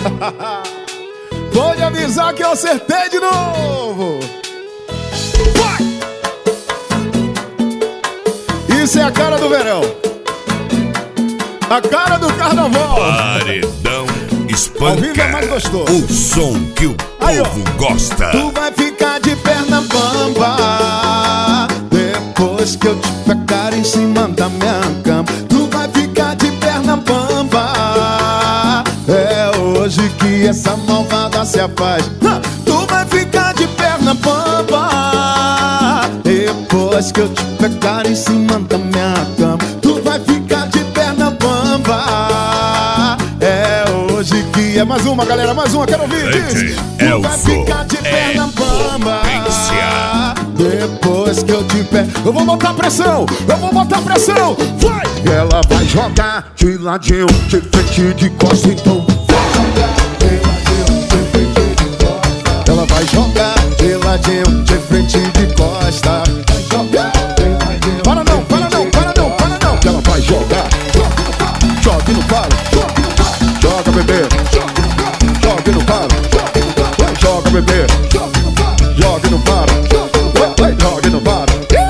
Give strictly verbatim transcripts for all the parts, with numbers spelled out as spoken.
Pode avisar que eu acertei de novo. Vai! Isso é a cara do verão, a cara do carnaval. Paredão Espanca. Ao vivo é mais gostoso. O som que o Aí, povo ó. gosta. Tu vai ficar de perna bamba depois que eu te pegar em cima da minha cama. Tu vai ficar de perna bamba. É hoje que essa malvada se afaz. Tu vai ficar de perna bamba depois que eu te pegar em cima da minha cama. Tu vai ficar de perna bamba. É hoje que é mais uma, galera, mais uma, quero ouvir. Diz. Tu vai ficar de perna bamba depois que eu te pego. Eu vou botar pressão, eu vou botar pressão. Vai! Ela vai jogar de ladinho, de frente, de costa, então vai jogar de ladinho, de frente, de costa. Ela vai jogar de ladinho, de frente, de costa. Vai jogar de ladinho. Para não, para não, para não, para não. Ela vai jogar. Joga e não para. Joga, bebê. Joga e não para. Joga, bebê. Joga e não para. Joga e não para.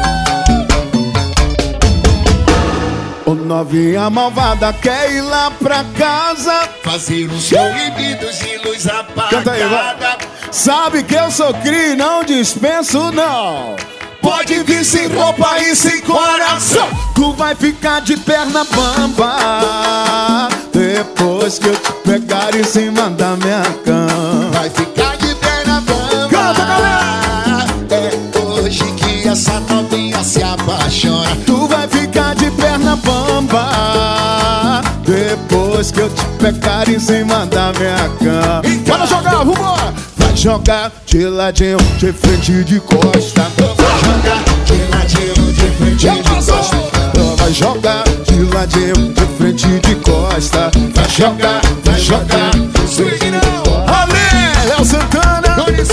Ô novinha malvada quer ir lá pra casa fazer os proibidos de luz apagada. Canta aí, vai. Sabe que eu sou cri, não dispenso não. Pode vir sem roupa e sem coração. Tu vai ficar de perna bamba depois que eu te pegar em cima da minha cama. Vai ficar de perna bamba. Canta, galera! É hoje que essa novinha se apaixona. Tu vai ficar de perna bamba depois que eu te pegar em cima da minha cama. Bora jogar, vambora! Vai jogar de ladinho, de frente, de costa. Vai jogar de ladinho, de frente, de costa. Vai jogar de ladinho, de frente, de costa. Vai jogar, vai jogar. Ale, Léo Santana.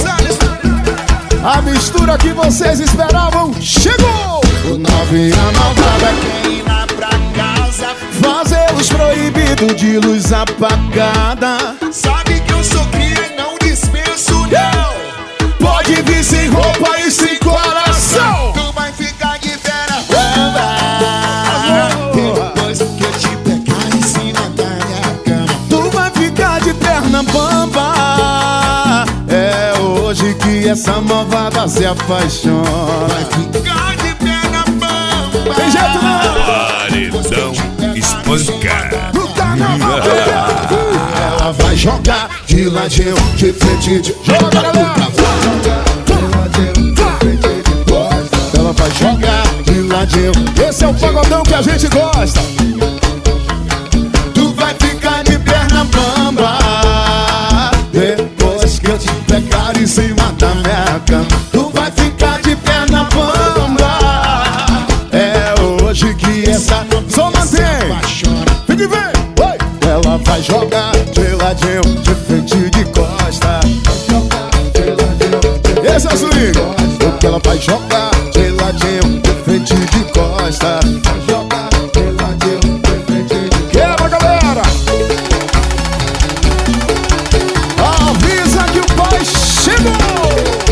A mistura que vocês esperavam chegou. O novinha malvada quer ir lá pra casa fazer os proibidos de luz apagada. Sabe que eu sou cria e não dispenso não. Pode vir sem roupa e sem coração. Tu vai ficar de perna bamba depois que eu te pegar em cima da minha cama. Tu vai ficar de perna bamba. É hoje que essa malvada se apaixona. Vai ficar de perna bamba. Tem jeito não. Paredão Espanca. No carnaval. Ela vai jogar de ladinho, de frente, de Joga, galera. ela vai jogar de ladinho. Esse é o pagodão que a gente gosta. Tu vai ficar de perna bamba Depois que eu te pegar em cima da minha cama. Tu vai ficar de perna bamba. É hoje que essa só mantém. Apaixona. Vem que vem. Oi. Ela vai jogar de ladinho, de frente, de costa. Esse é o swing. Porque ela vai jogar de ladinho, de frente, de costa. Jogar de ladinho, de frente, de Quebra, galera. Avisa que o pai chegou.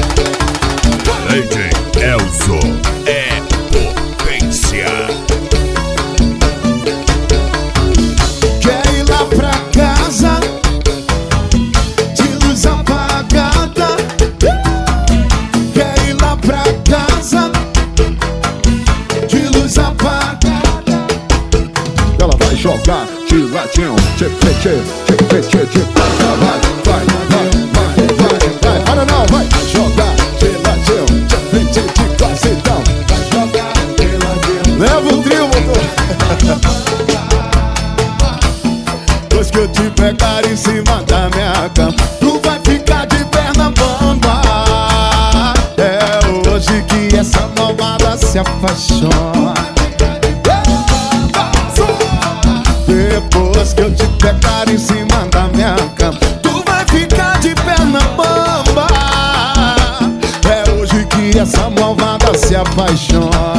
Lady Elzo é potência. Quer ir lá pra casa de luz apagada. Quer ir lá pra casa de luz apagada. Ela vai jogar de ladinho, de frente, de frente, de costa. Vai, vai, vai, vai, vai, vai. Para não, vai jogar de ladinho, de frente, de costa. Então, vai jogar de ladinho. leva o trio, motor. Depois que eu te pegar em cima da minha cama, tu vai ficar de perna bamba. É hoje que essa malvada se apaixona. Depois que eu te pegar em cima da minha cama, tu vai ficar de perna bamba. É hoje que essa malvada se apaixona.